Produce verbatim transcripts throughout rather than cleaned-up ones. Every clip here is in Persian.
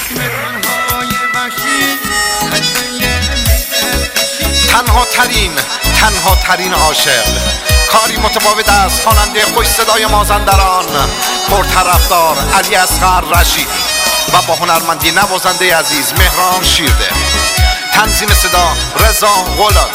تنها ترین تنها ترین عاشق، کاری متفاوت از خواننده خوش صدای مازندران پرطرفدار علی اصغر رشیدی و با هنرمندی نوازنده عزیز مهران شیرده. تنظیم صدا رضا غلام.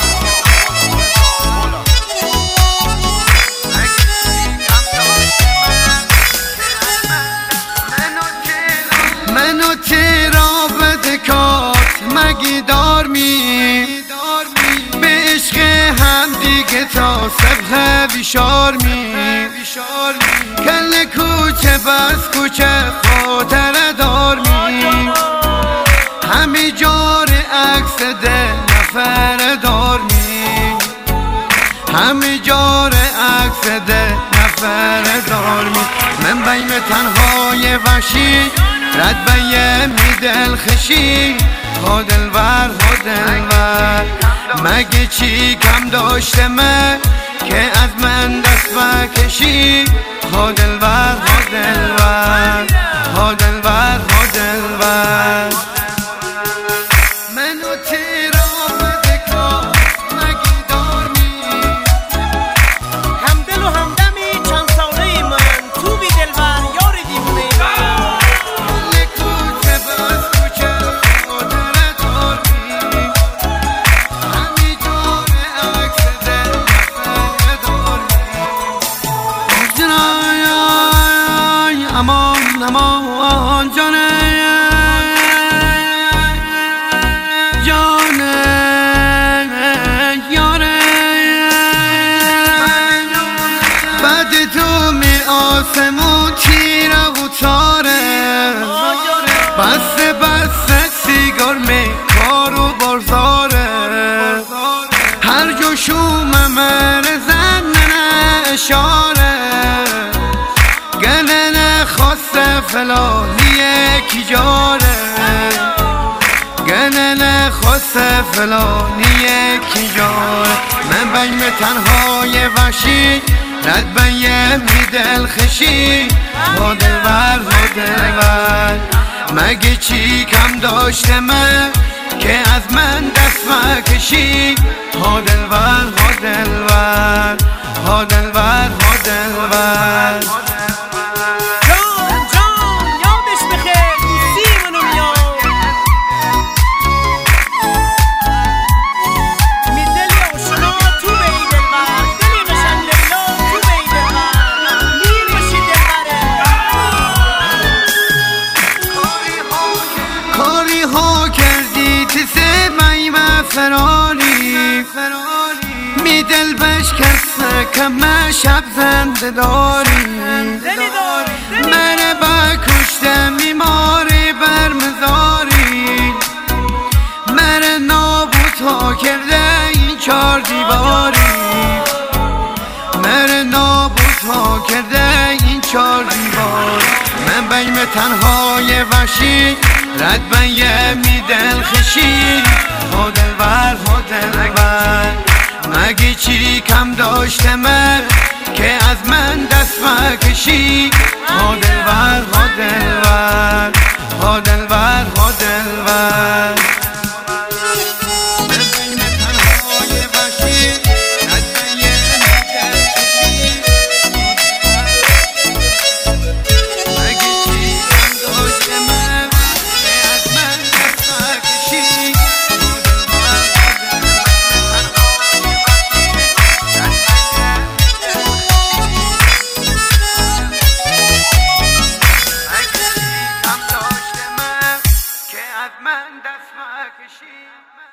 منو تیرا بدکات مگی دار می به عشق هم دیگه تا صبح بیشار می کل کوچه بس کوچه خاطر دار می همی جار عکس ده نفر دار می همی جار عکس ده نفر دار می من بیم تنهای وحشی رد بیم می دل خشی ها دلبر ها دلبر مگه چی کم داشته من که از من دست بکشی ها دلبر ها دلبر ها دلبر ها دلبر منو تیرا بدکات مگی دار می همدل و همدمی چند ساله من تو بی دلبر یار دیوونه امان امان جانه جانه یاره بعد تو می آسمون تیره و تاره بسته بسته سیگار می کار و بارزاره هر جو شوم مرزن اشاره گنه خواست فلانی کی جاره گنه خواست فلانی کی جاره من بیم تنهای وحشی رد بیم می دل خشی ها دلبر ها دلبر مگه چی کم داشته من که از من دست مکشی ها دلبر ها دلبر ها دلبر ها دلبر فراری می دل بشکسته کم شب زنده داری من با کشته میماری برمزاری من نابود ها کرده این چار دیواری من نابود ها کرده این چار دیواری من بیم تنهای وحشی رد بیم می دل خشی ها دلبر ها دلبر مگه چی کم داشته من که از من دست مکشی ها دلبر ها دلبر ها دلبر ها دلبر من دست مکشی